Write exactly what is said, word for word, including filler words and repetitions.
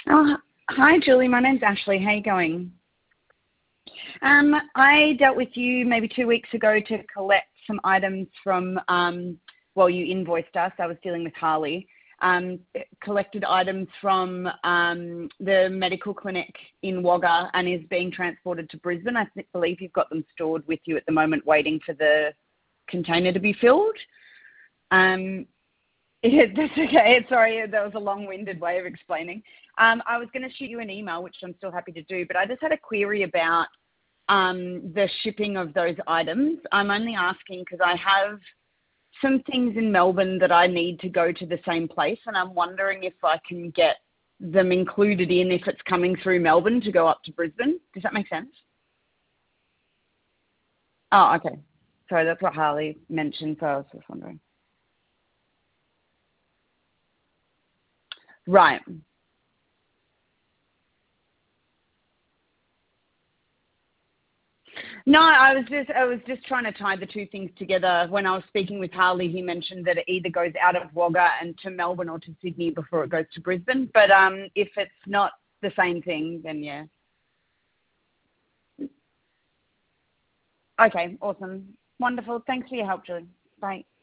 Oh, hi, Julie. My name's Ashley. How you going? Um, I dealt with you maybe two weeks ago to collect some items from, um, well, you invoiced us. I was dealing with Harley. Um, collected items from um, the medical clinic in Wagga and is being transported to Brisbane. I th- believe you've got them stored with you at the moment, waiting for the container to be filled. Um, Yeah, that's okay. Sorry, that was a long-winded way of explaining. Um, I was going to shoot you an email, which I'm still happy to do, but I just had a query about um, the shipping of those items. I'm only asking because I have some things in Melbourne that I need to go to the same place, and I'm wondering if I can get them included in if it's coming through Melbourne to go up to Brisbane. Does that make sense? Oh, okay. Sorry, that's what Harley mentioned, so I was just wondering. Right. No, I was just I was just trying to tie the two things together. When I was speaking with Harley, he mentioned that it either goes out of Wagga and to Melbourne or to Sydney before it goes to Brisbane. But um, if it's not the same thing, then yeah. Okay, awesome. Wonderful. Thanks for your help, Julie. Bye.